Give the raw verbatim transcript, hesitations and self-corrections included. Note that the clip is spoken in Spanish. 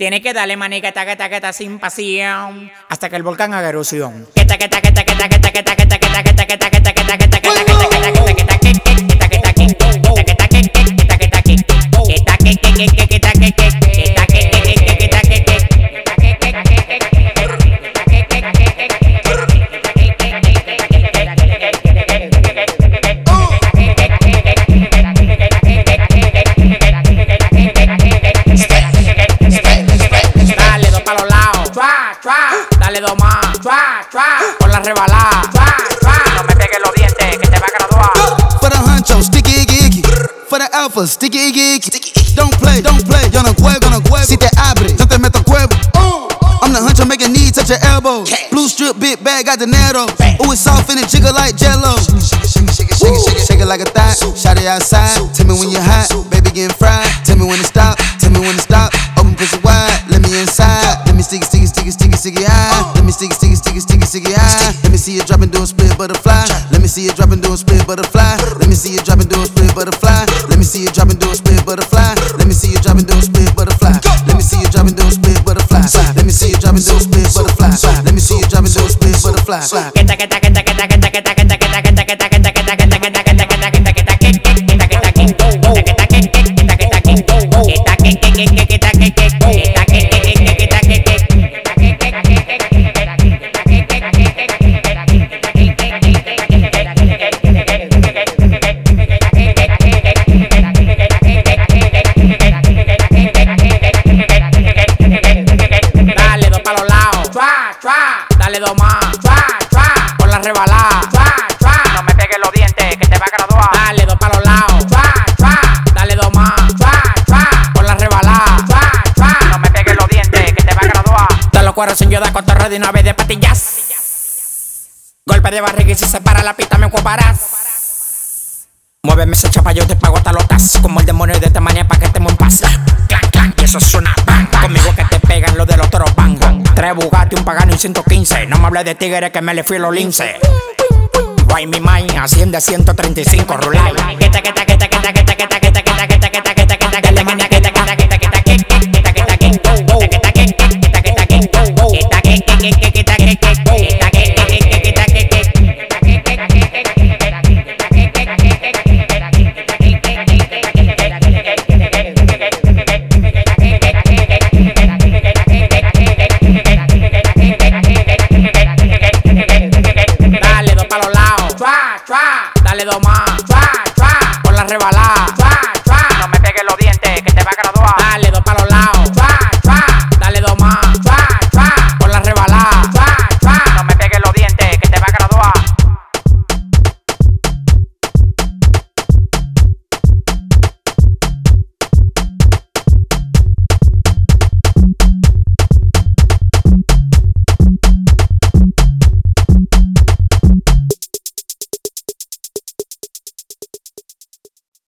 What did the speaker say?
Tiene que darle manica, taca, taca, taca, sin pasión, hasta que el volcán haga erupción. Que taca, taca, taca, taca, taca, taca, taca, taca, taca, taca, taca, taca, taca, taca, dale dos más, chua, chua, con la rebalada, chua, chua. No me pegues los dientes, que te va a graduar. For the honcho, sticky icky icky. For the alpha, sticky icky icky. Don't play, don't play, yo no juego, no juego. Si te abre, yo te meto cuervo. I'm the huncho, make a knee touch your elbow. Blue strip, big bag, got dinero. Ooh, it's soft and it jiggle like jello. Shake it, shake it, shake it, shake it, shake it like a thigh. Shot it outside, tell me when you're hot. Baby getting fried, tell me when to stop. Tell me when to stop. Open pussy wide, let me inside. Let me stick it, stick it, stick it, stick it, stick it high. Let me stick it, stick it, stick it, stick it, stick it high. Let me see it drop and do a split butterfly. Let me see it drop and do a split butterfly. Let me see it drop and do a split butterfly. Let me see it drop and do a split butterfly. Let me see it drop and do a split butterfly. Let me see it drop and do a split butterfly. Let me see it drop and do a split butterfly. Let me see it drop and do a split butterfly. Dale dos más, chua, chua, con la rebalada, chua, chua. No me pegues los dientes, que te va a graduar. Dale dos para los lados, chua, chua. Dale dos más, chua, chua, con la rebalada, chua, chua. No me pegues los dientes, que te va a graduar. Te los cueros sin yoda, con torre de una vez de patillas. Golpe de barriga y si se para la pista me ocuparás. Muéveme ese chapa, yo te pago talotas. Como el demonio de Tasmania pa' que estemos en paz. Clan, clan, y eso suena bang. Conmigo que te pegan los de los toros bang. Tres Bugatti, un Pagano y ciento quince. No me hables de tigres que me le fui los lince. Guay mi mind, asciende a ciento treinta y cinco rulay. Que ta, que ta, que ta, que ta, que ta, que ta.